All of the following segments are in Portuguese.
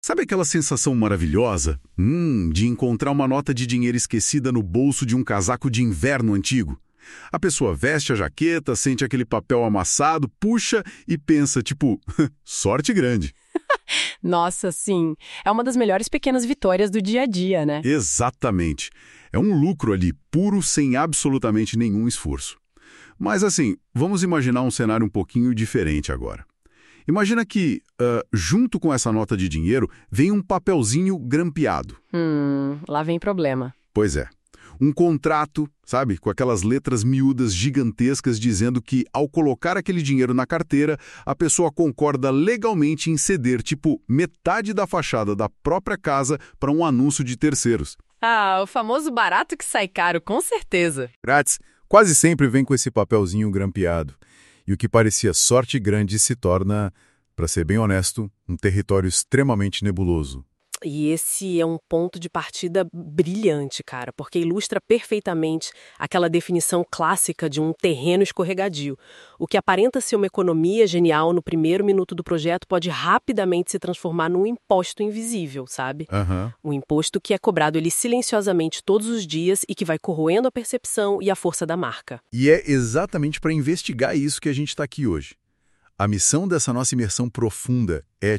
Sabe aquela sensação maravilhosa? De encontrar uma nota de dinheiro esquecida no bolso de um casaco de inverno antigo. A pessoa veste a jaqueta, sente aquele papel amassado, puxa e pensa, tipo, sorte grande. Nossa, sim. É uma das melhores pequenas vitórias do dia a dia, né? Exatamente. É um lucro ali, puro, sem absolutamente nenhum esforço. Mas assim, vamos imaginar um cenário um pouquinho diferente agora. Imagina que, junto com essa nota de dinheiro, vem um papelzinho grampeado. Lá vem problema. Pois é. Um contrato, sabe, com aquelas letras miúdas gigantescas dizendo que, ao colocar aquele dinheiro na carteira, a pessoa concorda legalmente em ceder, tipo, metade da fachada da própria casa para um anúncio de terceiros. Ah, o famoso barato que sai caro, com certeza. Grátis quase sempre vem com esse papelzinho grampeado. E o que parecia sorte grande se torna, para ser bem honesto, um território extremamente nebuloso. E esse é um ponto de partida brilhante, cara, porque ilustra perfeitamente aquela definição clássica de um terreno escorregadio. O que aparenta ser uma economia genial no primeiro minuto do projeto pode rapidamente se transformar num imposto invisível, sabe? Um imposto que é cobrado ali silenciosamente todos os dias e que vai corroendo a percepção e a força da marca. E é exatamente para investigar isso que a gente está aqui hoje. A missão dessa nossa imersão profunda é,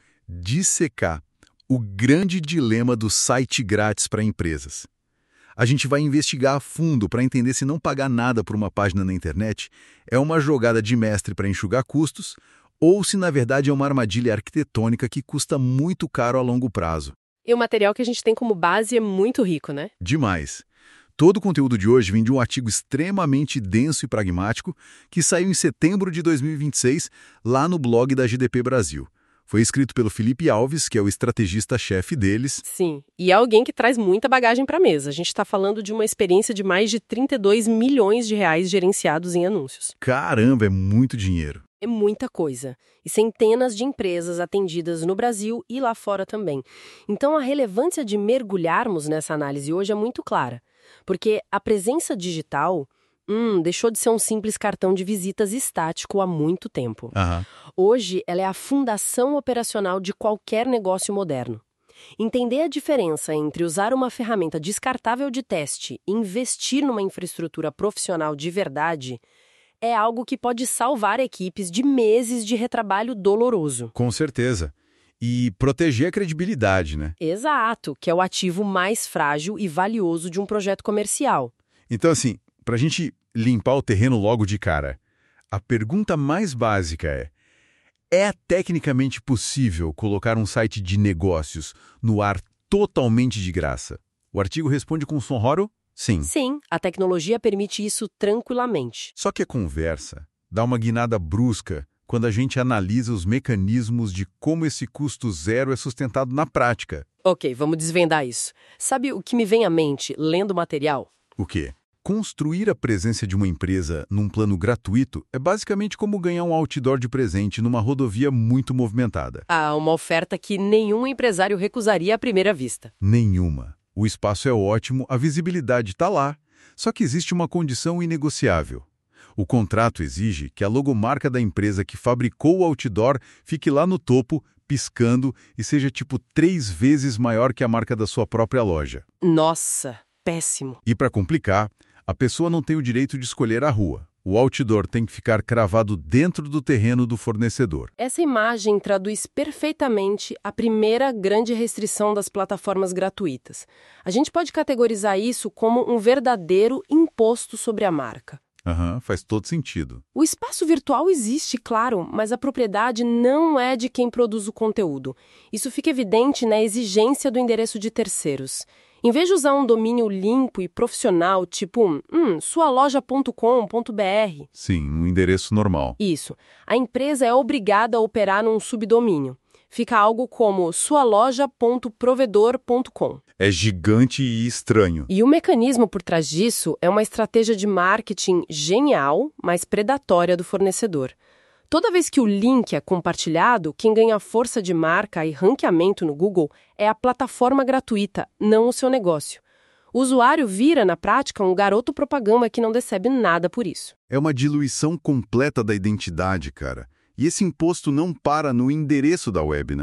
dissecar o grande dilema do site grátis para empresas. A gente vai investigar a fundo para entender se não pagar nada por uma página na internet é uma jogada de mestre para enxugar custos ou se, na verdade, é uma armadilha arquitetônica que custa muito caro a longo prazo. E o material que a gente tem como base é muito rico, né? Demais. Todo o conteúdo de hoje vem de um artigo extremamente denso e pragmático que saiu em setembro de 2026 lá no blog da GDP Brasil. Foi escrito pelo Felipe Alves, que é o estrategista-chefe deles. Sim, e é alguém que traz muita bagagem para a mesa. A gente está falando de uma experiência de mais de 32 milhões de reais gerenciados em anúncios. Caramba, é muito dinheiro. É muita coisa. E centenas de empresas atendidas no Brasil e lá fora também. Então a relevância de mergulharmos nessa análise hoje é muito clara. Porque a presença digital deixou de ser um simples cartão de visitas estático há muito tempo. Hoje, ela é a fundação operacional de qualquer negócio moderno. Entender a diferença entre usar uma ferramenta descartável de teste e investir numa infraestrutura profissional de verdade é algo que pode salvar equipes de meses de retrabalho doloroso. Com certeza. E proteger a credibilidade, né? Exato, que é o ativo mais frágil e valioso de um projeto comercial. Então, assim, para a gente limpar o terreno logo de cara, a pergunta mais básica é tecnicamente possível colocar um site de negócios no ar totalmente de graça? O artigo responde com sonoro? Sim. Sim, a tecnologia permite isso tranquilamente. Só que a conversa dá uma guinada brusca quando a gente analisa os mecanismos de como esse custo zero é sustentado na prática. Ok, vamos desvendar isso. Sabe o que me vem à mente lendo o material? O quê? Construir a presença de uma empresa num plano gratuito é basicamente como ganhar um outdoor de presente numa rodovia muito movimentada. Uma oferta que nenhum empresário recusaria à primeira vista. Nenhuma. O espaço é ótimo, a visibilidade está lá. Só que existe uma condição inegociável. O contrato exige que a logomarca da empresa que fabricou o outdoor fique lá no topo, piscando, e seja 3 vezes maior que a marca da sua própria loja. Nossa, péssimo. E para complicar, a pessoa não tem o direito de escolher a rua. O outdoor tem que ficar cravado dentro do terreno do fornecedor. Essa imagem traduz perfeitamente a primeira grande restrição das plataformas gratuitas. A gente pode categorizar isso como um verdadeiro imposto sobre a marca. Faz todo sentido. O espaço virtual existe, claro, mas a propriedade não é de quem produz o conteúdo. Isso fica evidente na exigência do endereço de terceiros. Em vez de usar um domínio limpo e profissional, tipo sualoja.com.br. Sim, um endereço normal. Isso. A empresa é obrigada a operar num subdomínio. Fica algo como sualoja.provedor.com. É gigante e estranho. E o mecanismo por trás disso é uma estratégia de marketing genial, mas predatória do fornecedor. Toda vez que o link é compartilhado, quem ganha força de marca e ranqueamento no Google é a plataforma gratuita, não o seu negócio. O usuário vira, na prática, um garoto propaganda que não recebe nada por isso. É uma diluição completa da identidade, cara. E esse imposto não para no endereço da web, né?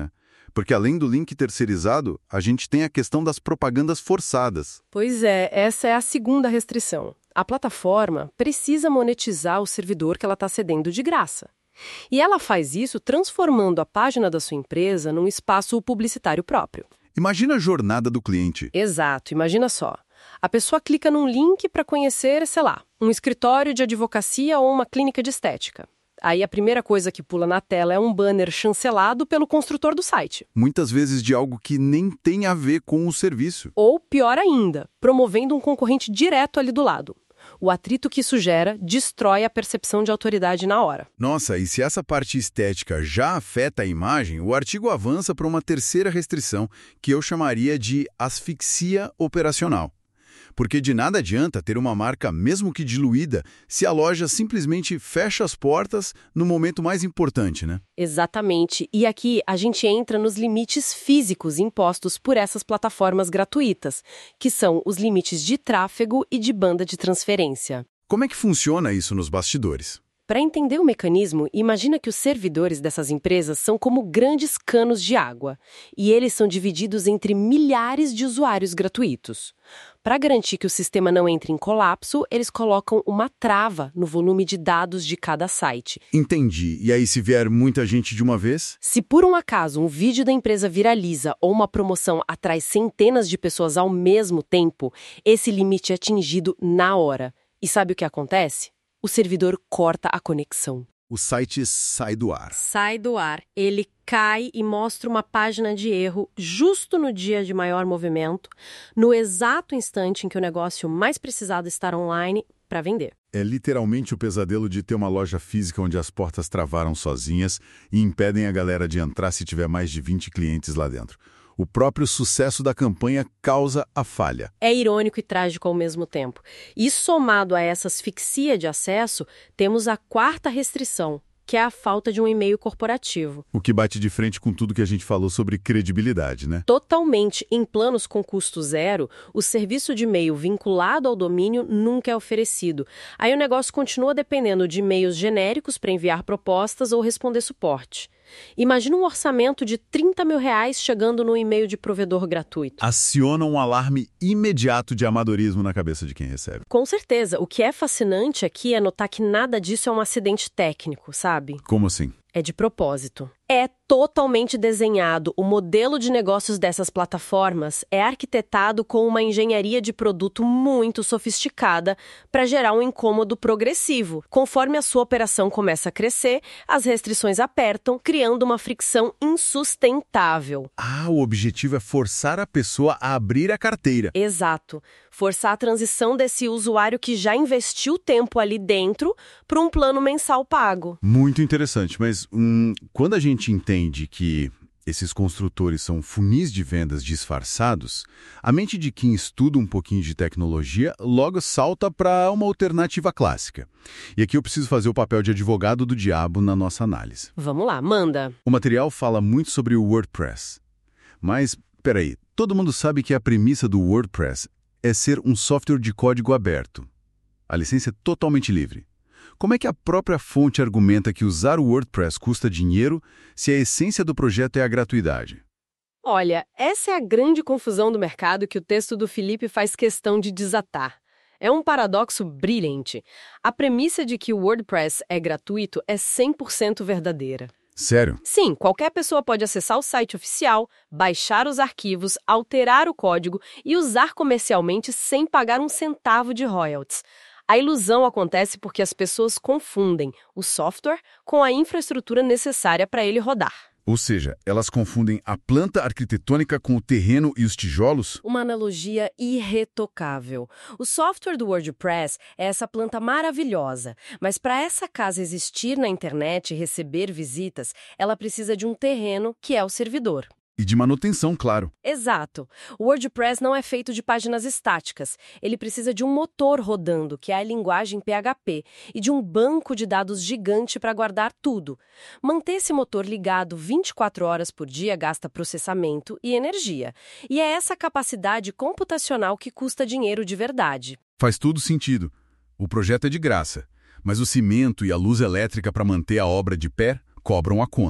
Porque além do link terceirizado, a gente tem a questão das propagandas forçadas. Pois é, essa é a segunda restrição. A plataforma precisa monetizar o servidor que ela está cedendo de graça. E ela faz isso transformando a página da sua empresa num espaço publicitário próprio. Imagina a jornada do cliente. Exato, imagina só. A pessoa clica num link para conhecer, sei lá, um escritório de advocacia ou uma clínica de estética. Aí a primeira coisa que pula na tela é um banner chancelado pelo construtor do site. Muitas vezes de algo que nem tem a ver com o serviço. Ou, pior ainda, promovendo um concorrente direto ali do lado. O atrito que isso gera destrói a percepção de autoridade na hora. Nossa, e se essa parte estética já afeta a imagem, o artigo avança para uma terceira restrição, que eu chamaria de asfixia operacional. Porque de nada adianta ter uma marca, mesmo que diluída, se a loja simplesmente fecha as portas no momento mais importante, né? Exatamente. E aqui a gente entra nos limites físicos impostos por essas plataformas gratuitas, que são os limites de tráfego e de banda de transferência. Como é que funciona isso nos bastidores? Para entender o mecanismo, imagina que os servidores dessas empresas são como grandes canos de água, e eles são divididos entre milhares de usuários gratuitos. Para garantir que o sistema não entre em colapso, eles colocam uma trava no volume de dados de cada site. Entendi. E aí, se vier muita gente de uma vez? Se por um acaso um vídeo da empresa viraliza ou uma promoção atrai centenas de pessoas ao mesmo tempo, esse limite é atingido na hora. E sabe o que acontece? O servidor corta a conexão. O site sai do ar. Sai do ar. Ele cai e mostra uma página de erro justo no dia de maior movimento, no exato instante em que o negócio mais precisado estar online para vender. É literalmente o pesadelo de ter uma loja física onde as portas travaram sozinhas e impedem a galera de entrar se tiver mais de 20 clientes lá dentro. O próprio sucesso da campanha causa a falha. É irônico e trágico ao mesmo tempo. E somado a essa asfixia de acesso, temos a quarta restrição, que é a falta de um e-mail corporativo. O que bate de frente com tudo que a gente falou sobre credibilidade, né? Totalmente. Em planos com custo zero, o serviço de e-mail vinculado ao domínio nunca é oferecido. Aí o negócio continua dependendo de e-mails genéricos para enviar propostas ou responder suporte. Imagina um orçamento de R$30 mil chegando no e-mail de provedor gratuito. Aciona um alarme imediato de amadorismo na cabeça de quem recebe. Com certeza. O que é fascinante aqui é notar que nada disso é um acidente técnico, sabe? Como assim? É de propósito. É totalmente desenhado. O modelo de negócios dessas plataformas é arquitetado com uma engenharia de produto muito sofisticada para gerar um incômodo progressivo. Conforme a sua operação começa a crescer, as restrições apertam, criando uma fricção insustentável. Ah, o objetivo é forçar a pessoa a abrir a carteira. Exato. Forçar a transição desse usuário que já investiu tempo ali dentro para um plano mensal pago. Muito interessante, mas quando a gente entende que esses construtores são funis de vendas disfarçados, a mente de quem estuda um pouquinho de tecnologia logo salta para uma alternativa clássica. E aqui eu preciso fazer o papel de advogado do diabo na nossa análise. Vamos lá, manda. O material fala muito sobre o WordPress. Mas, peraí, todo mundo sabe que a premissa do WordPress é ser um software de código aberto. A licença é totalmente livre. Como é que a própria fonte argumenta que usar o WordPress custa dinheiro se a essência do projeto é a gratuidade? Olha, essa é a grande confusão do mercado que o texto do Felipe faz questão de desatar. É um paradoxo brilhante. A premissa de que o WordPress é gratuito é 100% verdadeira. Sério? Sim, qualquer pessoa pode acessar o site oficial, baixar os arquivos, alterar o código e usar comercialmente sem pagar um centavo de royalties. A ilusão acontece porque as pessoas confundem o software com a infraestrutura necessária para ele rodar. Ou seja, elas confundem a planta arquitetônica com o terreno e os tijolos? Uma analogia irretocável. O software do WordPress é essa planta maravilhosa, mas para essa casa existir na internet e receber visitas, ela precisa de um terreno que é o servidor. E de manutenção, claro. Exato. O WordPress não é feito de páginas estáticas. Ele precisa de um motor rodando, que é a linguagem PHP, e de um banco de dados gigante para guardar tudo. Manter esse motor ligado 24 horas por dia gasta processamento e energia. E é essa capacidade computacional que custa dinheiro de verdade. Faz tudo sentido. O projeto é de graça, mas o cimento e a luz elétrica para manter a obra de pé cobram a conta.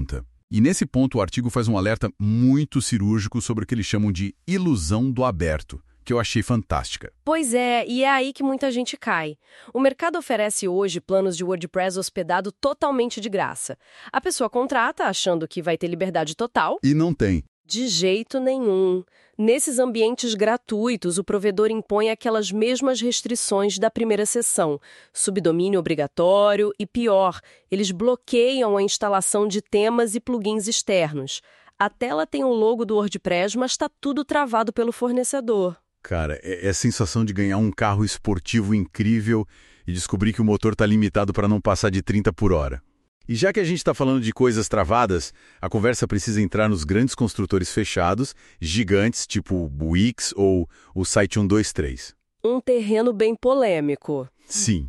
E nesse ponto o artigo faz um alerta muito cirúrgico sobre o que eles chamam de ilusão do aberto, que eu achei fantástica. Pois é, e é aí que muita gente cai. O mercado oferece hoje planos de WordPress hospedado totalmente de graça. A pessoa contrata achando que vai ter liberdade total. E não tem. De jeito nenhum. Nesses ambientes gratuitos, o provedor impõe aquelas mesmas restrições da primeira sessão. Subdomínio obrigatório e, pior, eles bloqueiam a instalação de temas e plugins externos. A tela tem o logo do WordPress, mas está tudo travado pelo fornecedor. Cara, é a sensação de ganhar um carro esportivo incrível e descobrir que o motor está limitado para não passar de 30 por hora. E já que a gente está falando de coisas travadas, a conversa precisa entrar nos grandes construtores fechados, gigantes, tipo o Wix ou o Site 123. Um terreno bem polêmico. Sim.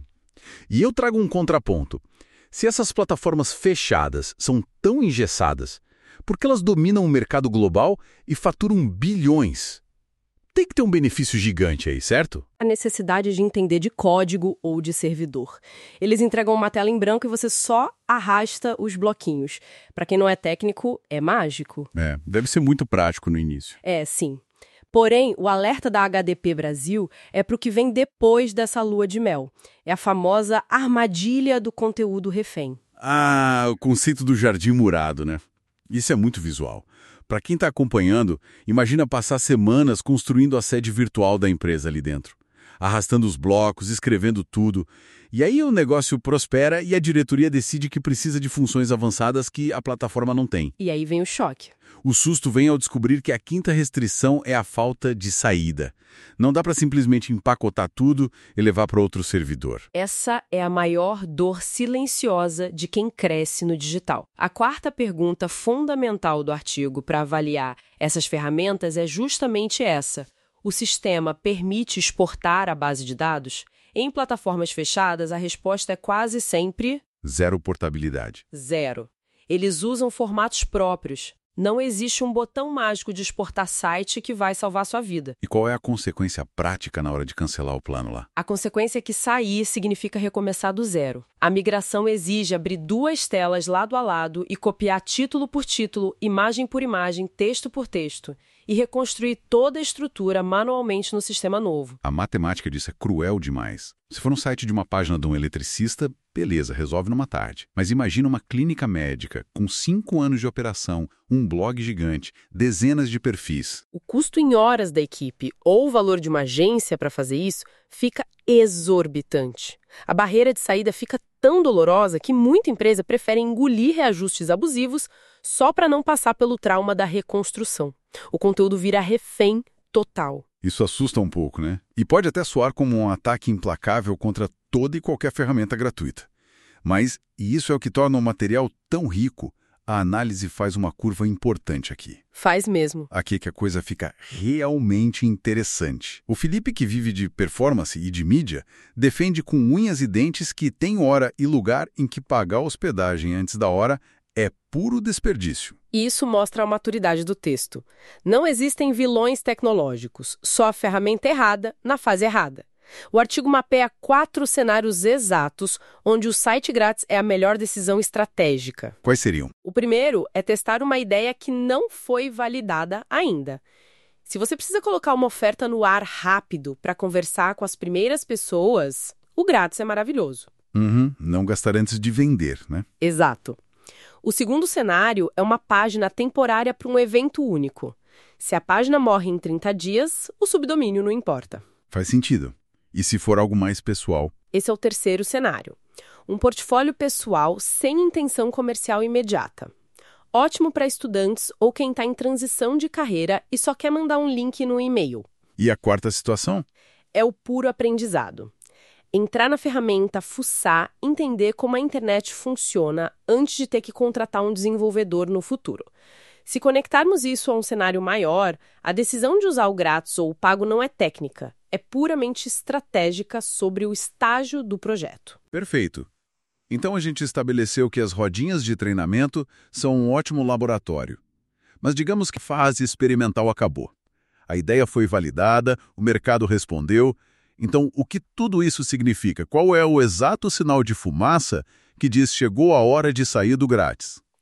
E eu trago um contraponto. Se essas plataformas fechadas são tão engessadas, por que elas dominam o mercado global e faturam bilhões? Tem que ter um benefício gigante aí, certo? A necessidade de entender de código ou de servidor. Eles entregam uma tela em branco e você só arrasta os bloquinhos. Para quem não é técnico, é mágico. Deve ser muito prático no início. Sim. Porém, o alerta da HDP Brasil é para o que vem depois dessa lua de mel. É a famosa armadilha do conteúdo refém. Ah, o conceito do jardim murado, né? Isso é muito visual. Para quem está acompanhando, imagina passar semanas construindo a sede virtual da empresa ali dentro, arrastando os blocos, escrevendo tudo. E aí o negócio prospera e a diretoria decide que precisa de funções avançadas que a plataforma não tem. E aí vem o choque. O susto vem ao descobrir que a quinta restrição é a falta de saída. Não dá para simplesmente empacotar tudo e levar para outro servidor. Essa é a maior dor silenciosa de quem cresce no digital. A quarta pergunta fundamental do artigo para avaliar essas ferramentas é justamente essa. O sistema permite exportar a base de dados? Em plataformas fechadas, a resposta é quase sempre... Zero portabilidade. Zero. Eles usam formatos próprios. Não existe um botão mágico de exportar site que vai salvar sua vida. E qual é a consequência prática na hora de cancelar o plano lá? A consequência é que sair significa recomeçar do zero. A migração exige abrir duas telas lado a lado e copiar título por título, imagem por imagem, texto por texto, e reconstruir toda a estrutura manualmente no sistema novo. A matemática disso é cruel demais. Se for um site de uma página de um eletricista, beleza, resolve numa tarde. Mas imagina uma clínica médica com 5 anos de operação, um blog gigante, dezenas de perfis. O custo em horas da equipe ou o valor de uma agência para fazer isso fica exorbitante. A barreira de saída fica tão dolorosa que muita empresa prefere engolir reajustes abusivos só para não passar pelo trauma da reconstrução. O conteúdo vira refém total. Isso assusta um pouco, né? E pode até soar como um ataque implacável contra toda e qualquer ferramenta gratuita. Mas, e isso é o que torna o material tão rico, a análise faz uma curva importante aqui. Faz mesmo. Aqui que a coisa fica realmente interessante. O Felipe, que vive de performance e de mídia, defende com unhas e dentes que tem hora e lugar em que pagar hospedagem antes da hora é puro desperdício. E isso mostra a maturidade do texto. Não existem vilões tecnológicos, só a ferramenta errada na fase errada. O artigo mapeia 4 cenários exatos onde o site grátis é a melhor decisão estratégica. Quais seriam? O primeiro é testar uma ideia que não foi validada ainda. Se você precisa colocar uma oferta no ar rápido para conversar com as primeiras pessoas, o grátis é maravilhoso. Não gastar antes de vender, né? Exato. O segundo cenário é uma página temporária para um evento único. Se a página morre em 30 dias, o subdomínio não importa. Faz sentido. E se for algo mais pessoal? Esse é o terceiro cenário. Um portfólio pessoal sem intenção comercial imediata. Ótimo para estudantes ou quem está em transição de carreira e só quer mandar um link no e-mail. E a quarta situação? É o puro aprendizado. Entrar na ferramenta, fuçar, entender como a internet funciona antes de ter que contratar um desenvolvedor no futuro. Se conectarmos isso a um cenário maior, a decisão de usar o grátis ou o pago não é técnica, é puramente estratégica sobre o estágio do projeto. Perfeito. Então a gente estabeleceu que as rodinhas de treinamento são um ótimo laboratório. Mas digamos que a fase experimental acabou. A ideia foi validada, o mercado respondeu. Então, o que tudo isso significa? Qual é o exato sinal de fumaça que diz chegou a hora de sair do grátis?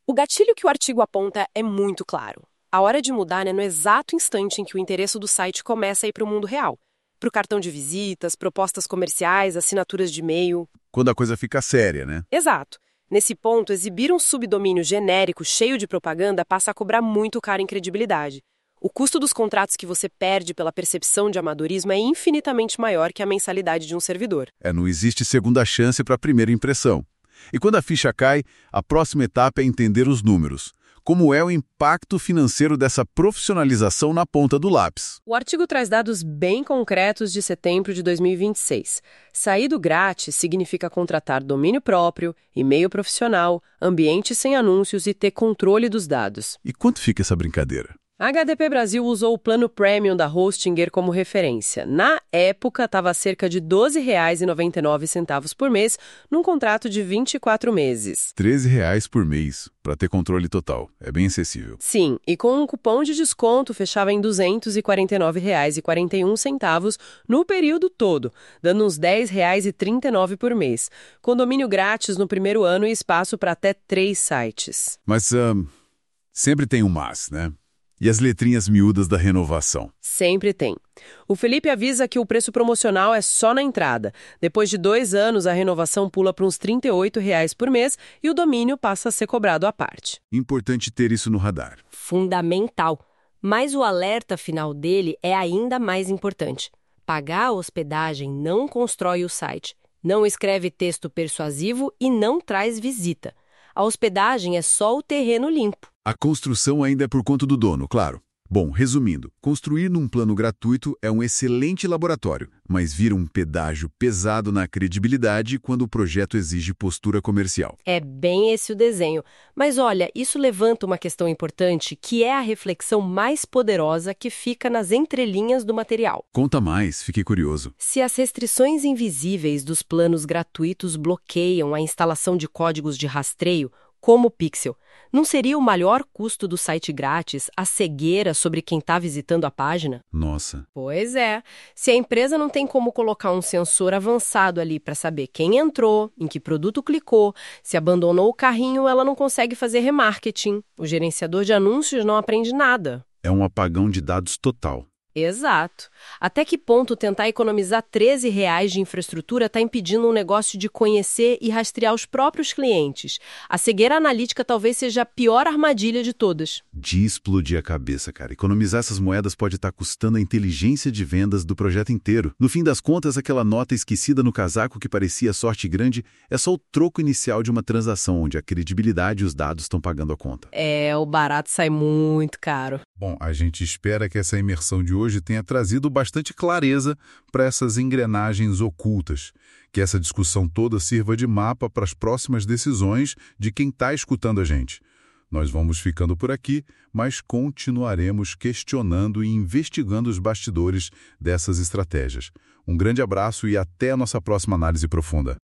O gatilho que o artigo aponta é muito claro. A hora de mudar é no exato instante em que o endereço do site começa a ir para o mundo real. Para o cartão de visitas, propostas comerciais, assinaturas de e-mail. Quando a coisa fica séria, né? Exato. Nesse ponto, exibir um subdomínio genérico cheio de propaganda passa a cobrar muito caro em credibilidade. O custo dos contratos que você perde pela percepção de amadorismo é infinitamente maior que a mensalidade de um servidor. Não existe segunda chance para a primeira impressão. E quando a ficha cai, a próxima etapa é entender os números. Como é o impacto financeiro dessa profissionalização na ponta do lápis? O artigo traz dados bem concretos de setembro de 2026. Sair do grátis significa contratar domínio próprio, e-mail profissional, ambiente sem anúncios e ter controle dos dados. E quanto fica essa brincadeira? A HDP Brasil usou o plano Premium da Hostinger como referência. Na época, estava a cerca de R$ 12,99 por mês, num contrato de 24 meses. R$ 13 por mês, para ter controle total. É bem acessível. Sim, e com um cupom de desconto fechava em R$ 249,41 no período todo, dando uns R$ 10,39 por mês. Condomínio grátis no primeiro ano e espaço para até 3 sites. Mas sempre tem um mas, né? E as letrinhas miúdas da renovação? Sempre tem. O Felipe avisa que o preço promocional é só na entrada. Depois de 2 anos, a renovação pula para uns R$ 38 por mês e o domínio passa a ser cobrado à parte. Importante ter isso no radar. Fundamental. Mas o alerta final dele é ainda mais importante. Pagar a hospedagem não constrói o site, não escreve texto persuasivo e não traz visita. A hospedagem é só o terreno limpo. A construção ainda é por conta do dono, claro. Bom, resumindo, construir num plano gratuito é um excelente laboratório, mas vira um pedágio pesado na credibilidade quando o projeto exige postura comercial. É bem esse o desenho. Mas olha, isso levanta uma questão importante, que é a reflexão mais poderosa que fica nas entrelinhas do material. Conta mais, fiquei curioso. Se as restrições invisíveis dos planos gratuitos bloqueiam a instalação de códigos de rastreio, como o Pixel, não seria o maior custo do site grátis a cegueira sobre quem está visitando a página? Nossa. Pois é. Se a empresa não tem como colocar um sensor avançado ali para saber quem entrou, em que produto clicou, se abandonou o carrinho, ela não consegue fazer remarketing. O gerenciador de anúncios não aprende nada. É um apagão de dados total. Exato. Até que ponto tentar economizar R$13 de infraestrutura está impedindo um negócio de conhecer e rastrear os próprios clientes? A cegueira analítica talvez seja a pior armadilha de todas. De explodir a cabeça, cara. Economizar essas moedas pode estar custando a inteligência de vendas do projeto inteiro. No fim das contas, aquela nota esquecida no casaco que parecia sorte grande é só o troco inicial de uma transação onde a credibilidade e os dados estão pagando a conta. O barato sai muito caro. Bom, a gente espera que essa imersão de hoje tenha trazido bastante clareza para essas engrenagens ocultas, que essa discussão toda sirva de mapa para as próximas decisões de quem está escutando a gente. Nós vamos ficando por aqui, mas continuaremos questionando e investigando os bastidores dessas estratégias. Um grande abraço e até a nossa próxima análise profunda.